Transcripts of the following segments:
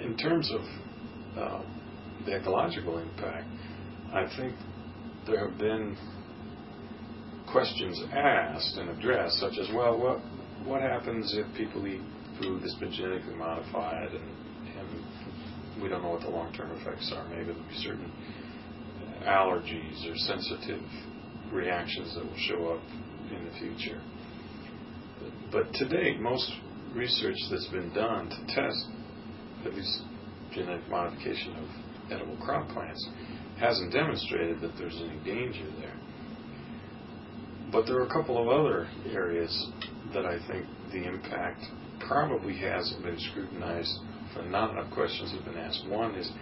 in terms of the ecological impact, I think there have been questions asked and addressed, such as, well, what happens if people eat food that's been genetically modified, and we don't know what the long-term effects are. Maybe there'll be certain allergies or sensitive reactions that will show up in the future. But to date, most research that's been done to test at least genetic modification of edible crop plants hasn't demonstrated that there's any danger there. But there are a couple of other areas that I think the impact probably hasn't been scrutinized, and not enough questions have been asked. One is,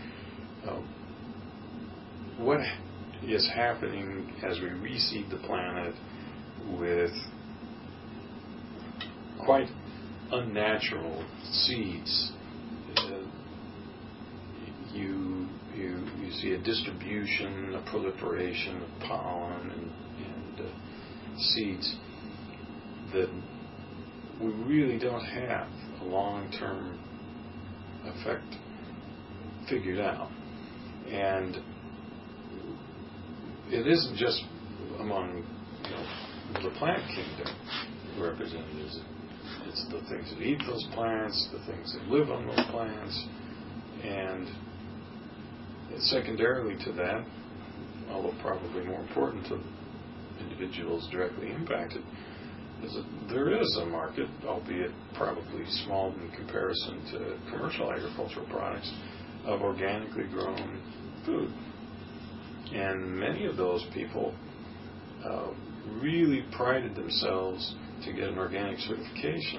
what is happening as we reseed the planet with quite unnatural seeds? You see a distribution, a proliferation of pollen and seeds that we really don't have a long-term effect figured out. And it isn't just among the plant kingdom represented. It's the things that eat those plants, the things that live on those plants, and secondarily to that, although probably more important to individuals directly impacted, is that there is a market, albeit probably small in comparison to commercial agricultural products, of organically grown food. And many of those people really prided themselves to get an organic certification